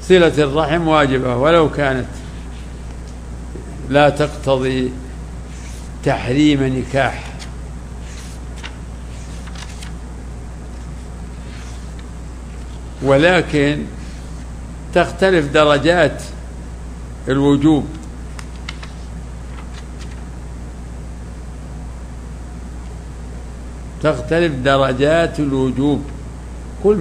صلة الرحم واجبة ولو كانت لا تقتضي تحريم نكاح، ولكن تختلف درجات الوجوب. تختلف درجات الوجوب. كل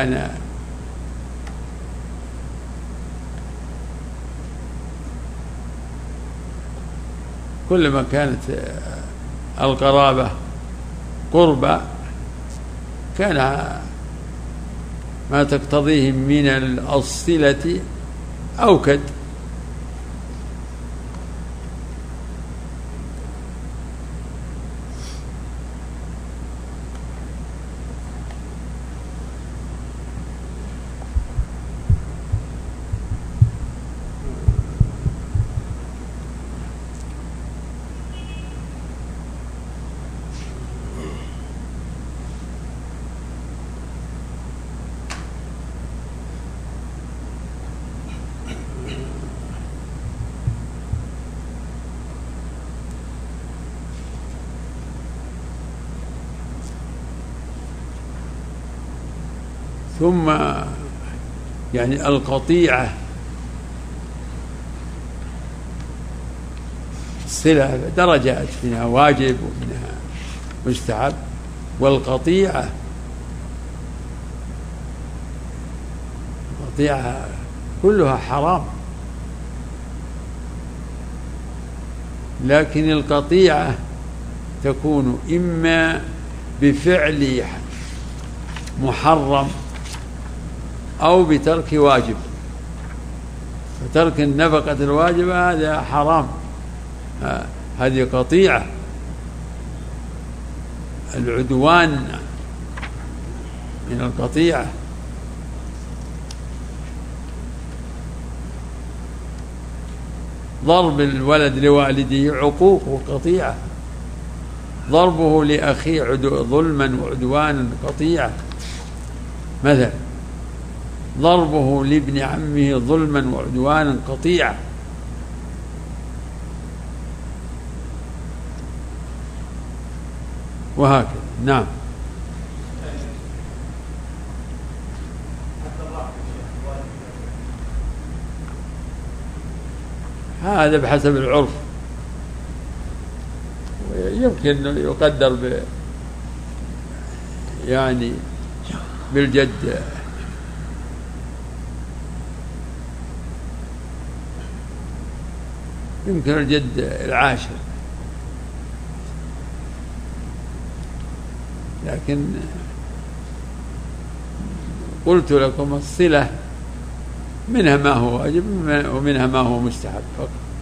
ما كانت القرابة قربى كان ما تقتضيه من الصلة أوكد. ثم يعني القطيعة صلة درجات، منها واجب ومنها مستحب، والقطيعة كلها حرام. لكن القطيعة تكون إما بفعل محرم أو بترك واجب، فترك النفقة الواجبة هذا حرام، هذه قطيعة. العدوان من القطيعة. ضرب الولد لوالده عقوق وقطيعة، ضربه لأخيه ظلما وعدوانا قطيعة، مثلا ضربه لابن عمه ظلما وعدوانا قطيعة. وهكذا. نعم. هذا بحسب العرف، يمكن يقدر يعني بالجد يمكن الجد العاشر، لكن قلت لكم الصلة منها ما هو واجب ومنها ما هو مستحب فقط.